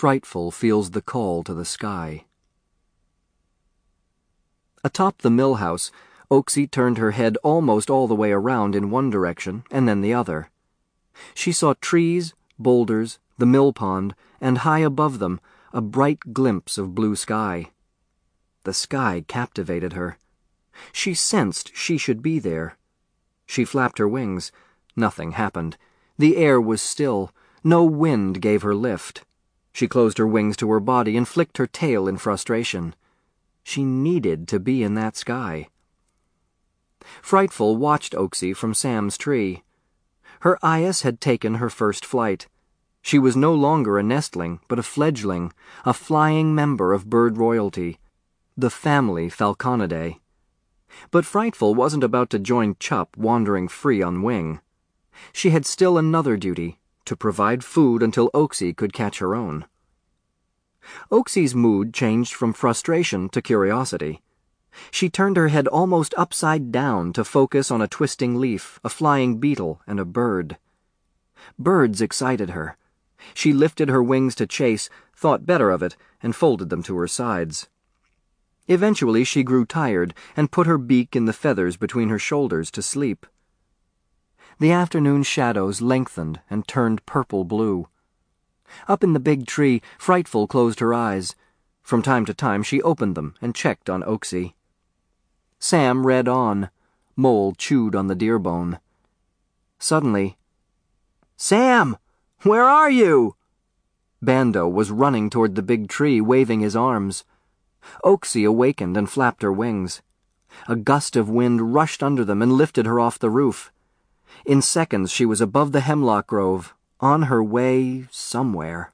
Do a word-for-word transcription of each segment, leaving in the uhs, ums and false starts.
Frightful feels the call to the sky. Atop the mill house, Oaksy turned her head almost all the way around in one direction and then the other. She saw trees, boulders, the mill pond, and high above them, a bright glimpse of blue sky. The sky captivated her. She sensed she should be there. She flapped her wings. Nothing happened. The air was still. No wind gave her lift. She closed her wings to her body and flicked her tail in frustration. She needed to be in that sky. Frightful watched Oaksy from Sam's tree. Her eyas had taken her first flight. She was no longer a nestling, but a fledgling, a flying member of bird royalty, the family Falconidae. But Frightful wasn't about to join Chup wandering free on wing. She had still another duty, to provide food until Oaksy could catch her own. Oaksy's mood changed from frustration to curiosity. She turned her head almost upside down to focus on a twisting leaf, a flying beetle, and a bird. Birds excited her. She lifted her wings to chase, thought better of it, and folded them to her sides. Eventually she grew tired and put her beak in the feathers between her shoulders to sleep. The afternoon shadows lengthened and turned purple-blue. Up in the big tree, Frightful closed her eyes. From time to time she opened them and checked on Oaksy. Sam read on. Mole chewed on the deer bone. Suddenly, "Sam! Where are you?" Bando was running toward the big tree, waving his arms. Oaksy awakened and flapped her wings. A gust of wind rushed under them and lifted her off the roof. In seconds she was above the hemlock grove, on her way somewhere.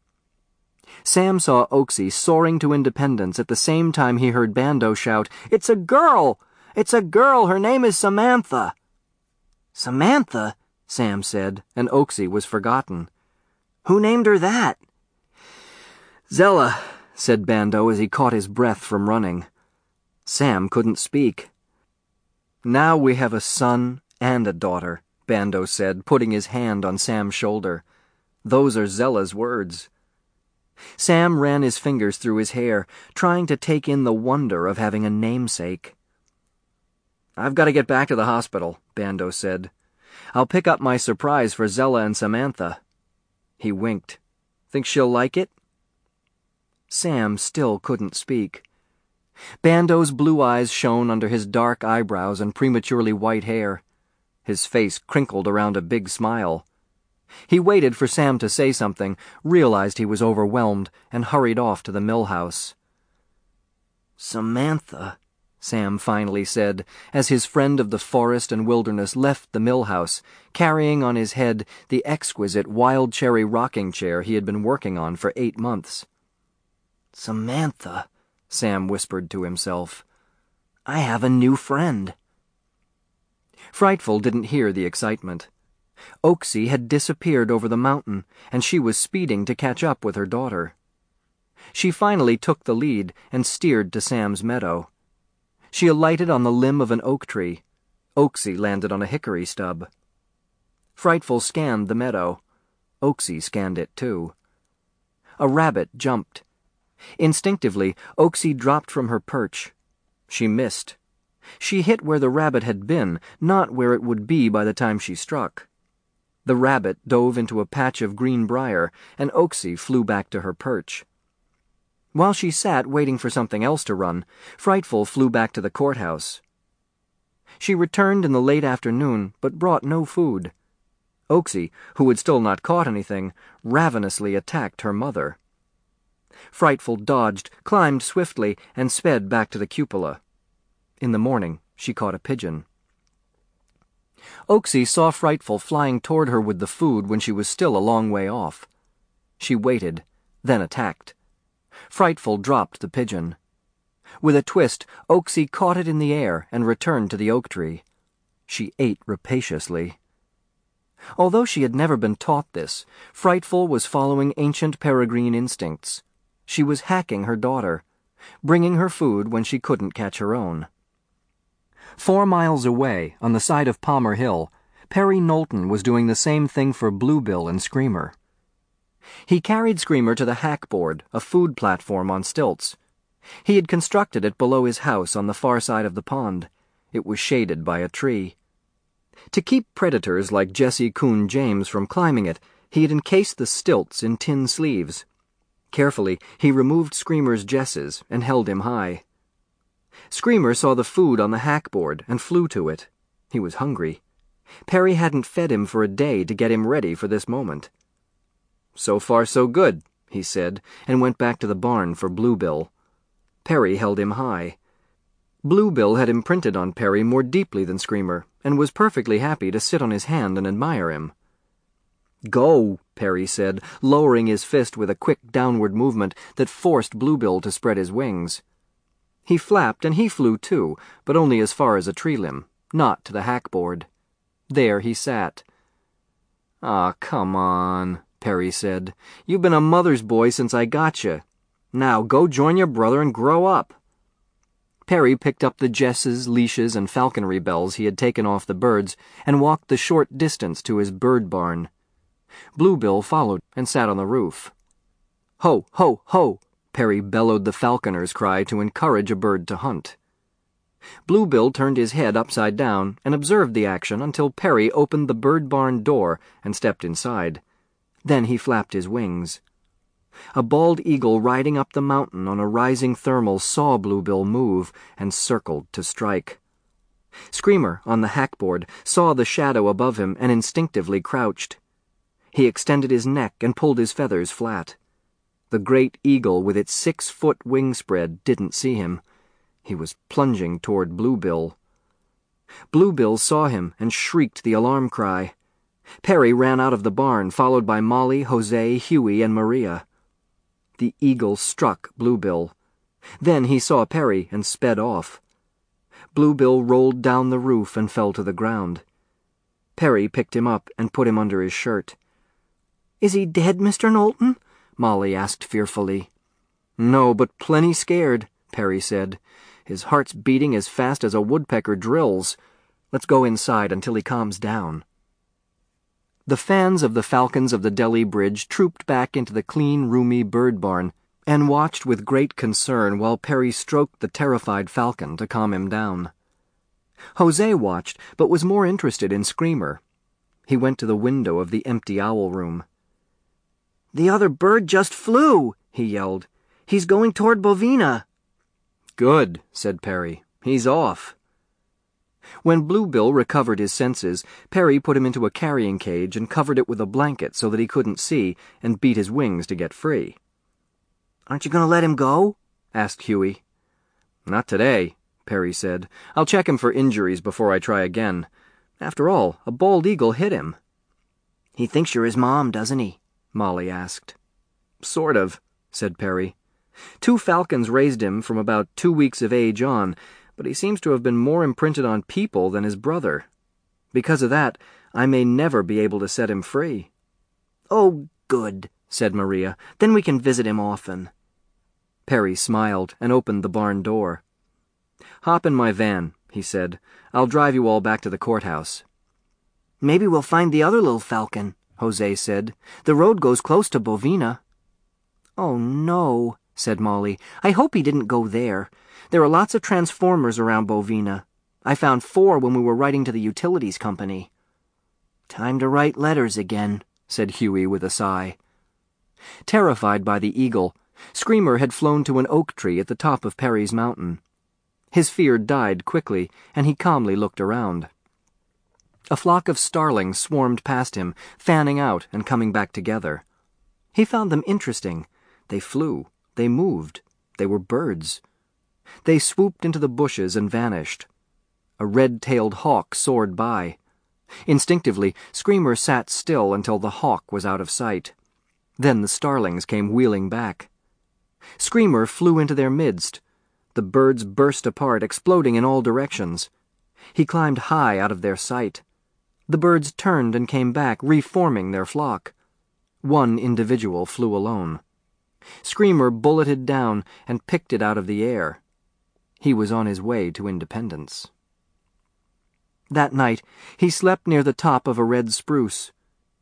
Sam saw Oaksy soaring to independence at the same time he heard Bando shout, "It's a girl! It's a girl! Her name is Samantha!" "Samantha?" Sam said, and Oaksy was forgotten. "Who named her that?" "Zella," said Bando as he caught his breath from running. Sam couldn't speak. "Now we have a son and a daughter," Bando said, putting his hand on Sam's shoulder. "Those are Zella's words." Sam ran his fingers through his hair, trying to take in the wonder of having a namesake. "I've got to get back to the hospital," Bando said. "I'll pick up my surprise for Zella and Samantha." He winked. "Think she'll like it?" Sam still couldn't speak. Bando's blue eyes shone under his dark eyebrows and prematurely white hair. His face crinkled around a big smile. He waited for Sam to say something, realized he was overwhelmed, and hurried off to the mill house. "Samantha," Sam finally said, as his friend of the forest and wilderness left the mill house, carrying on his head the exquisite wild cherry rocking chair he had been working on for eight months. "Samantha," Sam whispered to himself. "I have a new friend." Frightful didn't hear the excitement. Oaksy had disappeared over the mountain, and she was speeding to catch up with her daughter. She finally took the lead and steered to Sam's meadow. She alighted on the limb of an oak tree. Oaksy landed on a hickory stub. Frightful scanned the meadow. Oaksy scanned it too. A rabbit jumped. Instinctively, Oaksy dropped from her perch. She missed. She hit where the rabbit had been, not where it would be by the time she struck. The rabbit dove into a patch of green briar, and Oaksy flew back to her perch. While she sat waiting for something else to run, Frightful flew back to the courthouse. She returned in the late afternoon, but brought no food. Oaksy, who had still not caught anything, ravenously attacked her mother. Frightful dodged, climbed swiftly, and sped back to the cupola. In the morning, she caught a pigeon. Oaksy saw Frightful flying toward her with the food when she was still a long way off. She waited, then attacked. Frightful dropped the pigeon. With a twist, Oaksy caught it in the air and returned to the oak tree. She ate rapaciously. Although she had never been taught this, Frightful was following ancient peregrine instincts. She was hacking her daughter, bringing her food when she couldn't catch her own. Four miles away, on the side of Palmer Hill, Perry Knowlton was doing the same thing for Bluebill and Screamer. He carried Screamer to the hackboard, a food platform on stilts. He had constructed it below his house on the far side of the pond. It was shaded by a tree. To keep predators like Jesse Coon James from climbing it, he had encased the stilts in tin sleeves. Carefully, he removed Screamer's jesses and held him high. Screamer saw the food on the hackboard and flew to it. He was hungry. Perry hadn't fed him for a day to get him ready for this moment. "So far so good," he said, and went back to the barn for Bluebill. Perry held him high. Bluebill had imprinted on Perry more deeply than Screamer, and was perfectly happy to sit on his hand and admire him. "Go," Perry said, lowering his fist with a quick downward movement that forced Bluebill to spread his wings. He flapped and he flew too, but only as far as a tree limb, not to the hackboard. There he sat. "Aw, come on," Perry said. "You've been a mother's boy since I got you. Now go join your brother and grow up." Perry picked up the jesses, leashes, and falconry bells he had taken off the birds and walked the short distance to his bird barn. Bluebill followed and sat on the roof. "Ho, ho, ho!" Perry bellowed the falconer's cry to encourage a bird to hunt. Bluebill turned his head upside down and observed the action until Perry opened the bird barn door and stepped inside. Then he flapped his wings. A bald eagle riding up the mountain on a rising thermal saw Bluebill move and circled to strike. Screamer, on the hackboard, saw the shadow above him and instinctively crouched. He extended his neck and pulled his feathers flat. The great eagle with its six-foot wingspread didn't see him. He was plunging toward Bluebill. Bluebill saw him and shrieked the alarm cry. Perry ran out of the barn, followed by Molly, Jose, Huey, and Maria. The eagle struck Bluebill. Then he saw Perry and sped off. Bluebill rolled down the roof and fell to the ground. Perry picked him up and put him under his shirt. "Is he dead, Mister Knowlton?" Molly asked fearfully. "No, but plenty scared," Perry said. "His heart's beating as fast as a woodpecker drills. Let's go inside until he calms down." The fans of the Falcons of the Delhi Bridge trooped back into the clean, roomy bird barn and watched with great concern while Perry stroked the terrified falcon to calm him down. Jose watched, but was more interested in Screamer. He went to the window of the empty owl room. "The other bird just flew," he yelled. "He's going toward Bovina." "Good," said Perry. "He's off." When Bluebill recovered his senses, Perry put him into a carrying cage and covered it with a blanket so that he couldn't see, and beat his wings to get free. "Aren't you going to let him go?" asked Huey. "Not today," Perry said. "I'll check him for injuries before I try again. After all, a bald eagle hit him." "He thinks you're his mom, doesn't he?" Molly asked. "Sort of," said Perry. "Two falcons raised him from about two weeks of age on, but he seems to have been more imprinted on people than his brother. Because of that, I may never be able to set him free." "Oh, good," said Maria. "Then we can visit him often." Perry smiled and opened the barn door. "Hop in my van," he said. "I'll drive you all back to the courthouse." "Maybe we'll find the other little falcon," Jose said. "The road goes close to Bovina." "Oh, no," said Molly. "I hope he didn't go there. There are lots of transformers around Bovina. I found four when we were writing to the utilities company." "Time to write letters again," said Huey with a sigh. Terrified by the eagle, Screamer had flown to an oak tree at the top of Perry's mountain. His fear died quickly, and he calmly looked around. A flock of starlings swarmed past him, fanning out and coming back together. He found them interesting. They flew. They moved. They were birds. They swooped into the bushes and vanished. A red-tailed hawk soared by. Instinctively, Screamer sat still until the hawk was out of sight. Then the starlings came wheeling back. Screamer flew into their midst. The birds burst apart, exploding in all directions. He climbed high out of their sight. The birds turned and came back, reforming their flock. One individual flew alone. Screamer bulleted down and picked it out of the air. He was on his way to independence. That night, he slept near the top of a red spruce.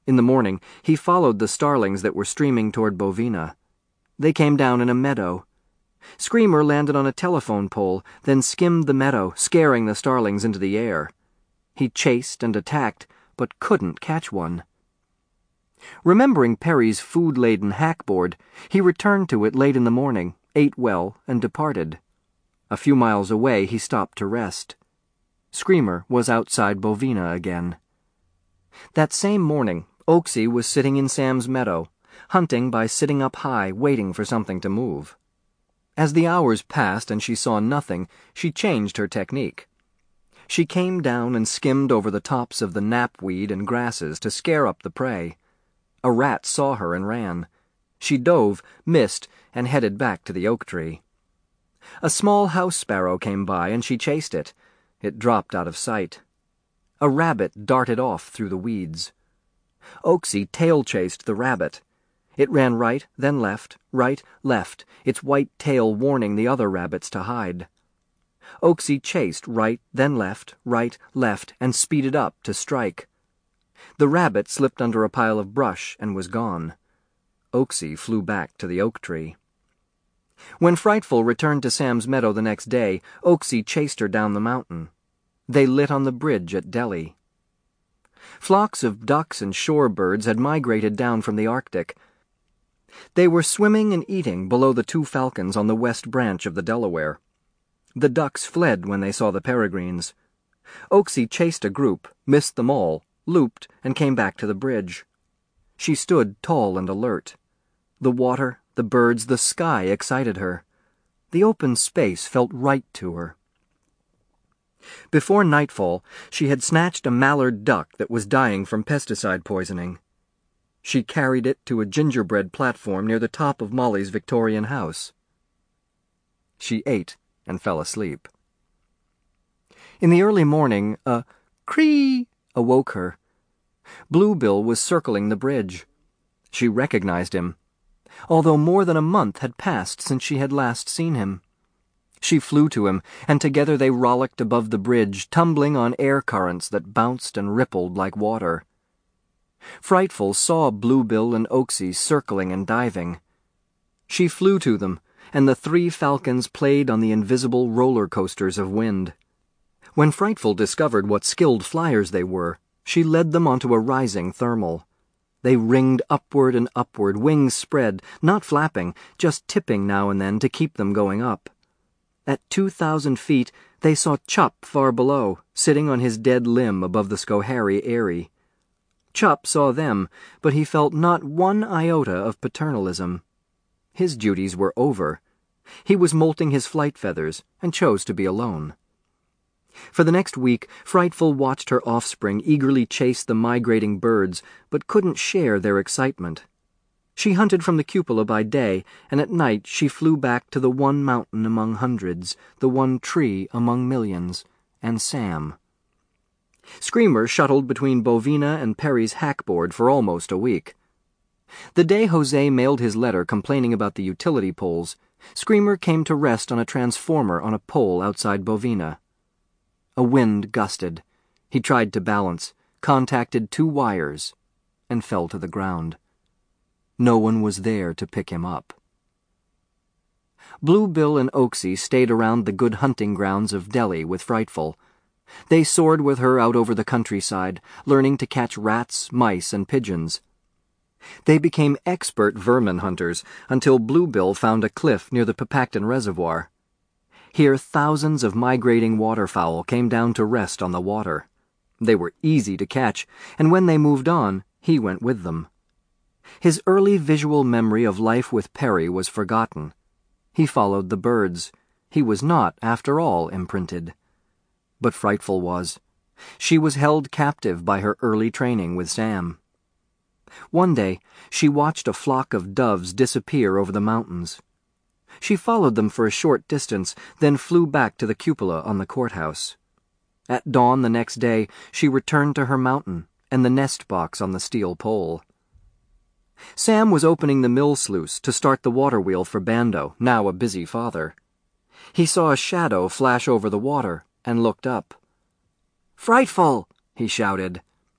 In the morning, he followed the starlings that were streaming toward Bovina. They came down in a meadow. Screamer landed on a telephone pole, then skimmed the meadow, scaring the starlings into the air. He chased and attacked, but couldn't catch one. Remembering Perry's food-laden hackboard, he returned to it late in the morning, ate well, and departed. A few miles away, he stopped to rest. Screamer was outside Bovina again. That same morning, Oaksy was sitting in Sam's meadow, hunting by sitting up high, waiting for something to move. As the hours passed and she saw nothing, she changed her technique. She came down and skimmed over the tops of the knapweed and grasses to scare up the prey. A rat saw her and ran. She dove, missed, and headed back to the oak tree. A small house sparrow came by and she chased it. It dropped out of sight. A rabbit darted off through the weeds. Oaksy tail-chased the rabbit. It ran right, then left, right, left, its white tail warning the other rabbits to hide. Oaksy chased right, then left, right, left, and speeded up to strike. The rabbit slipped under a pile of brush and was gone. Oaksy flew back to the oak tree. When Frightful returned to Sam's meadow the next day, Oaksy chased her down the mountain. They lit on the bridge at Delhi. Flocks of ducks and shorebirds had migrated down from the Arctic. They were swimming and eating below the two falcons on the west branch of the Delaware. The ducks fled when they saw the peregrines. Oaksy chased a group, missed them all, looped, and came back to the bridge. She stood tall and alert. The water, the birds, the sky excited her. The open space felt right to her. Before nightfall, she had snatched a mallard duck that was dying from pesticide poisoning. She carried it to a gingerbread platform near the top of Molly's Victorian house. She ate and fell asleep. In the early morning, a cree awoke her. Bluebill was circling the bridge. She recognized him, although more than a month had passed since she had last seen him. She flew to him, and together they rollicked above the bridge, tumbling on air currents that bounced and rippled like water. Frightful saw Bluebill and Oaksy circling and diving. She flew to them, and the three falcons played on the invisible roller coasters of wind. When Frightful discovered what skilled flyers they were, she led them onto a rising thermal. They ringed upward and upward, wings spread, not flapping, just tipping now and then to keep them going up. At two thousand feet, they saw Chup far below, sitting on his dead limb above the Schoharie Eyrie. Chup saw them, but he felt not one iota of paternalism. His duties were over. He was molting his flight feathers, and chose to be alone. For the next week, Frightful watched her offspring eagerly chase the migrating birds, but couldn't share their excitement. She hunted from the cupola by day, and at night she flew back to the one mountain among hundreds, the one tree among millions, and Sam. Screamer shuttled between Bovina and Perry's hackboard for almost a week. The day Jose mailed his letter complaining about the utility poles, Screamer came to rest on a transformer on a pole outside Bovina. A wind gusted. He tried to balance, contacted two wires, and fell to the ground. No one was there to pick him up. Bluebill and Oaksy stayed around the good hunting grounds of Delhi with Frightful. They soared with her out over the countryside, learning to catch rats, mice, and pigeons. They became expert vermin hunters until Bluebill found a cliff near the Papacton Reservoir. Here thousands of migrating waterfowl came down to rest on the water. They were easy to catch, and when they moved on, he went with them. His early visual memory of life with Perry was forgotten. He followed the birds. He was not, after all, imprinted. But Frightful was. She was held captive by her early training with Sam. One day, she watched a flock of doves disappear over the mountains. She followed them for a short distance, then flew back to the cupola on the courthouse. At dawn the next day, she returned to her mountain and the nest box on the steel pole. Sam was opening the mill sluice to start the water wheel for Bando, now a busy father. He saw a shadow flash over the water and looked up. "Frightful!" he shouted.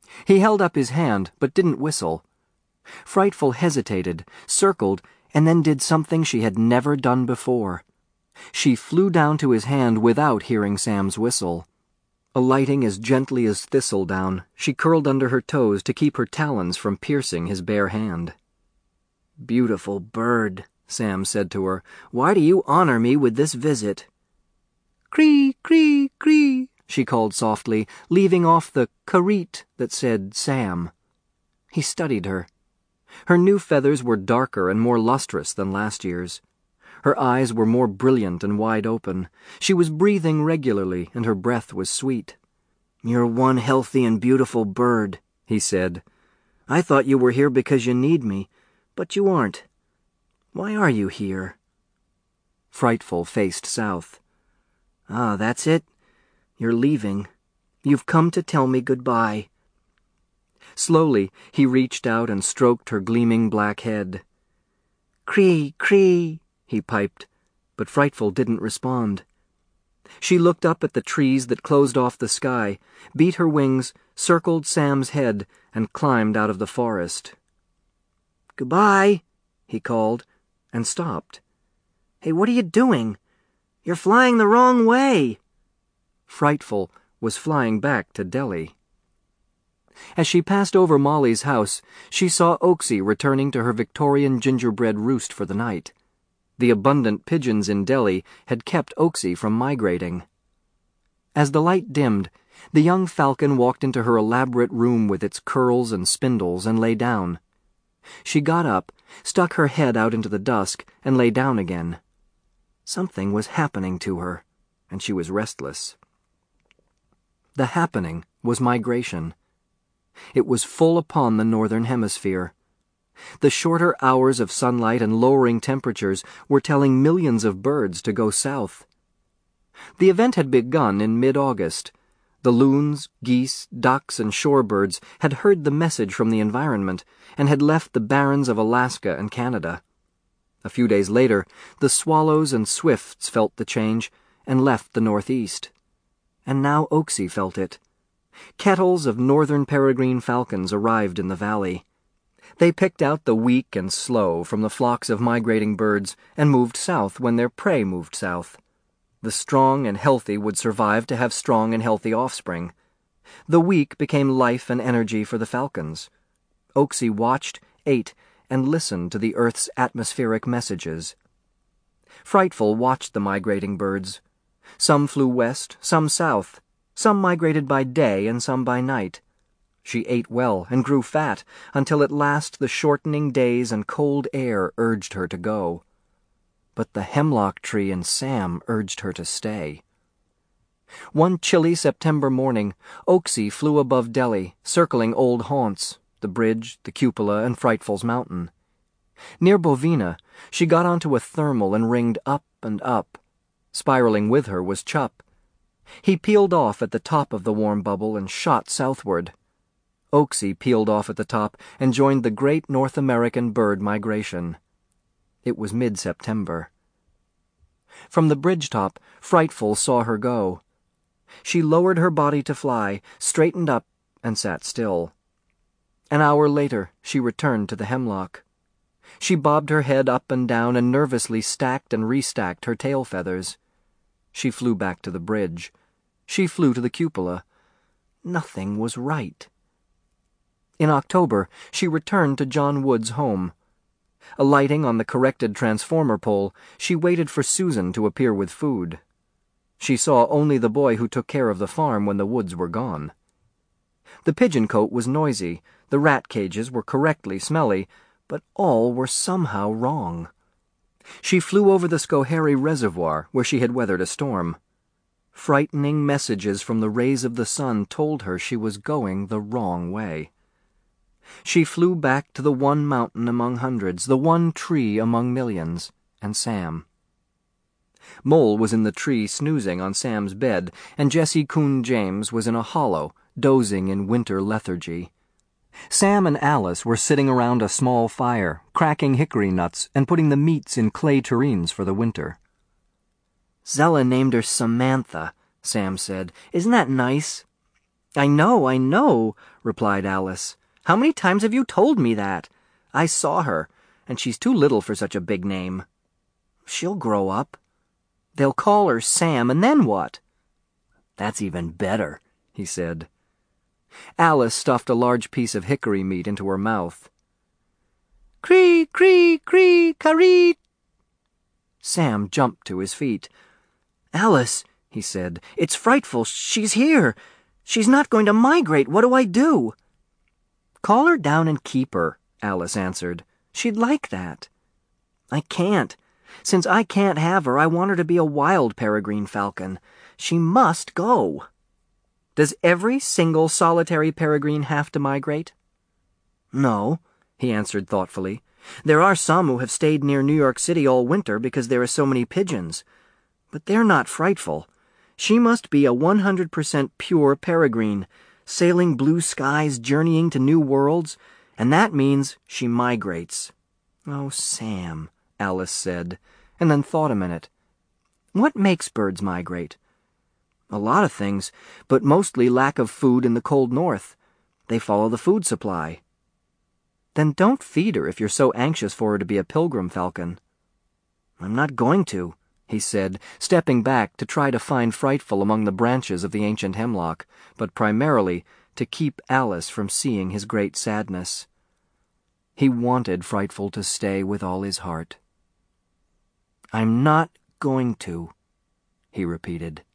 He held up his hand, but didn't whistle. Frightful hesitated, circled, and then did something she had never done before. She flew down to his hand without hearing Sam's whistle. Alighting as gently as thistledown, she curled under her toes to keep her talons from piercing his bare hand. "Beautiful bird," Sam said to her, "why do you honor me with this visit?" "Cree, cree, cree," she called softly, leaving off the careet that said Sam. He studied her. Her new feathers were darker and more lustrous than last year's. Her eyes were more brilliant and wide open. She was breathing regularly, and her breath was sweet. "You're one healthy and beautiful bird," he said. "I thought you were here because you need me, but you aren't. Why are you here?" Frightful faced south. "Ah, that's it. You're leaving. You've come to tell me goodbye." Slowly, he reached out and stroked her gleaming black head. "Cree, cree," he piped, but Frightful didn't respond. She looked up at the trees that closed off the sky, beat her wings, circled Sam's head, and climbed out of the forest. "Goodbye," he called, and stopped. "Hey, what are you doing? You're flying the wrong way." Frightful was flying back to Delhi. As she passed over Molly's house, she saw Oaksy returning to her Victorian gingerbread roost for the night. The abundant pigeons in Delhi had kept Oaksy from migrating. As the light dimmed, the young falcon walked into her elaborate room with its curls and spindles and lay down. She got up, stuck her head out into the dusk, and lay down again. Something was happening to her, and she was restless. The happening was migration. It was full upon the northern hemisphere. The shorter hours of sunlight and lowering temperatures were telling millions of birds to go south. The event had begun in mid-August. The loons, geese, ducks, and shorebirds had heard the message from the environment and had left the barrens of Alaska and Canada. A few days later, the swallows and swifts felt the change and left the northeast. And now Oaksy felt it. Kettles of northern peregrine falcons arrived in the valley. They picked out the weak and slow from the flocks of migrating birds and moved south when their prey moved south. The strong and healthy would survive to have strong and healthy offspring. The weak became life and energy for the falcons. Oaksy watched, ate, and listened to the earth's atmospheric messages. Frightful watched the migrating birds. Some flew west, some south. Some migrated by day and some by night. She ate well and grew fat until at last the shortening days and cold air urged her to go. But the hemlock tree and Sam urged her to stay. One chilly September morning, Oaksy flew above Delhi, circling old haunts, the bridge, the cupola, and Frightful's mountain. Near Bovina, she got onto a thermal and ringed up and up. Spiraling with her was Chup. He peeled off at the top of the warm bubble and shot southward. Oaksy peeled off at the top and joined the great North American bird migration. It was mid-September. From the bridge top, Frightful saw her go. She lowered her body to fly, straightened up, and sat still. An hour later, she returned to the hemlock. She bobbed her head up and down and nervously stacked and restacked her tail feathers. She flew back to the bridge. She flew to the cupola. Nothing was right. In October, she returned to John Wood's home. Alighting on the corrected transformer pole, she waited for Susan to appear with food. She saw only the boy who took care of the farm when the Woods were gone. The pigeon cote was noisy, the rat cages were correctly smelly, but all were somehow wrong. She flew over the Schoharie Reservoir, where she had weathered a storm. Frightening messages from the rays of the sun told her she was going the wrong way. She flew back to the one mountain among hundreds, the one tree among millions, and Sam. Mole was in the tree snoozing on Sam's bed, and Jessie Coon James was in a hollow, dozing in winter lethargy. Sam and Alice were sitting around a small fire, cracking hickory nuts and putting the meats in clay tureens for the winter. "Zella named her Samantha," Sam said. "Isn't that nice?" "I know, I know," replied Alice. "How many times have you told me that? I saw her, and she's too little for such a big name. She'll grow up. They'll call her Sam, and then what?" "That's even better," he said. Alice stuffed a large piece of hickory meat into her mouth. "Cree, cree, cree, caree!" Sam jumped to his feet. "Alice," he said, "it's frightful. She's here. She's not going to migrate. What do I do?" "Call her down and keep her," Alice answered. "She'd like that." "I can't. Since I can't have her, I want her to be a wild peregrine falcon. She must go." "Does every single solitary peregrine have to migrate?" "No," he answered thoughtfully. "There are some who have stayed near New York City all winter because there are so many pigeons. But they're not frightful. She must be a one hundred percent pure peregrine, sailing blue skies, journeying to new worlds, and that means she migrates." "Oh, Sam," Alice said, and then thought a minute. "What makes birds migrate?" "A lot of things, but mostly lack of food in the cold north. They follow the food supply." "Then don't feed her if you're so anxious for her to be a pilgrim falcon." "I'm not going to," he said, stepping back to try to find Frightful among the branches of the ancient hemlock, but primarily to keep Alice from seeing his great sadness. He wanted Frightful to stay with all his heart. "I'm not going to," he repeated.